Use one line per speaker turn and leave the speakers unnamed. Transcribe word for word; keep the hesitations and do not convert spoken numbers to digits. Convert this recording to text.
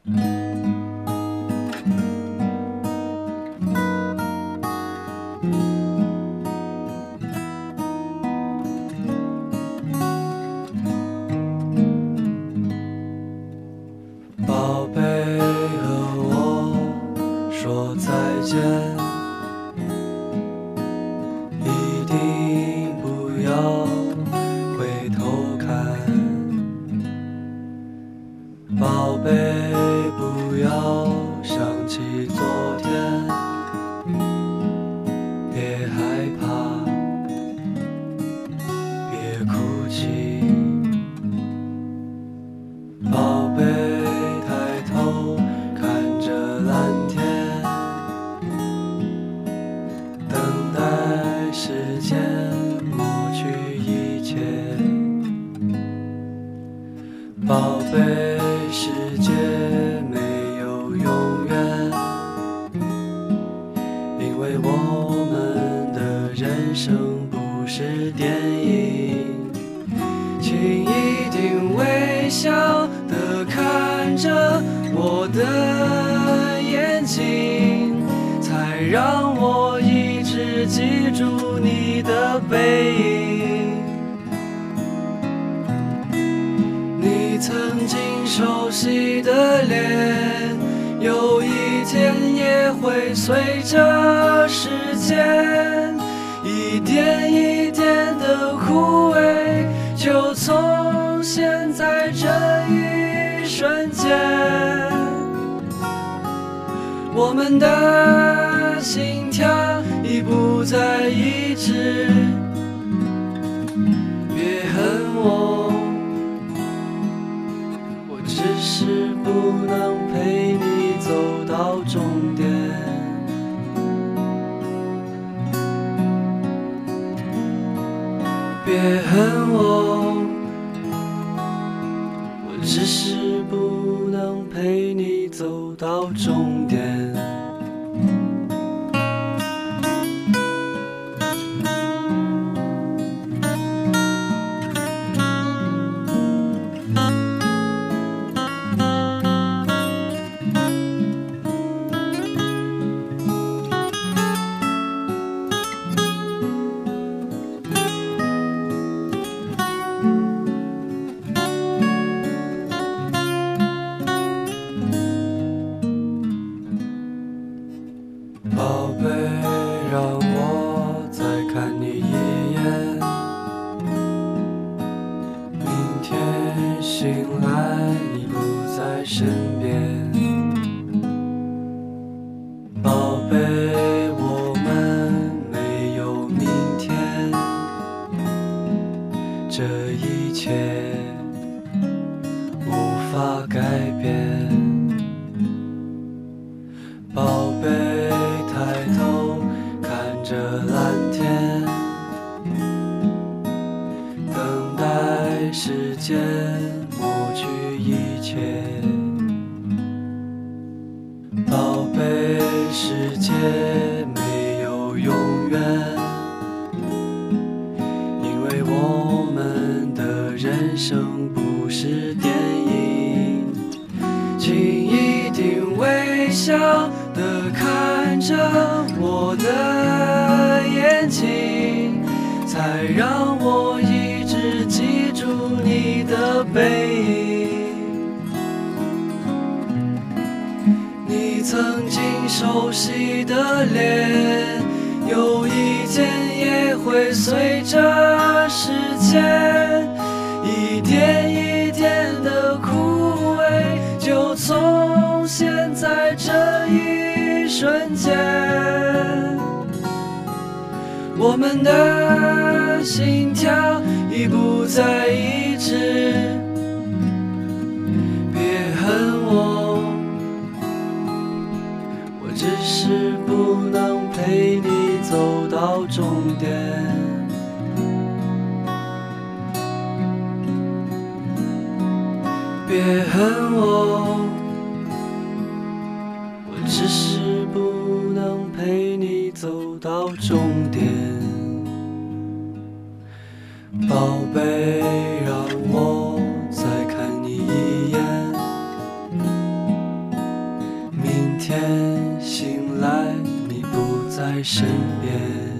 宝贝和我说再见，一定不要回头看。宝贝，不要想起昨天，别害怕，别哭泣。宝贝，抬头看着蓝天，等待时间抹去一切。宝贝，世界没有永远，因为我们的人生不是电影。请一定微笑地看着我的眼睛，才让我一直记住你的背影。你曾经熟悉的脸，有一天也会随着时间一点一点的枯萎，就从现在这一瞬间，我们的心跳已不再一致。别恨我，我只是不能陪你走到终点。别恨我，我只是不能陪你走到终点。宝贝，让我再看你一眼，明天醒来你不在身边。宝贝，我们没有明天，这一切无法改变。宝贝，抬头看着蓝天，等待时间抹去一切。宝贝，世界没有永远，因为我们的人生不是电影。请一定微笑地看着我的眼睛，才让我一直记住你的背影。你曾经熟悉的脸，有一天也会随着时间一点一点的枯萎，就从现在这一瞬间，我们的心跳已不再一致。别恨我，我只是不能陪你走到终点。别恨我，我只是不能陪你走到终点。宝贝，让我再看你一眼， 天醒来，你不在身边。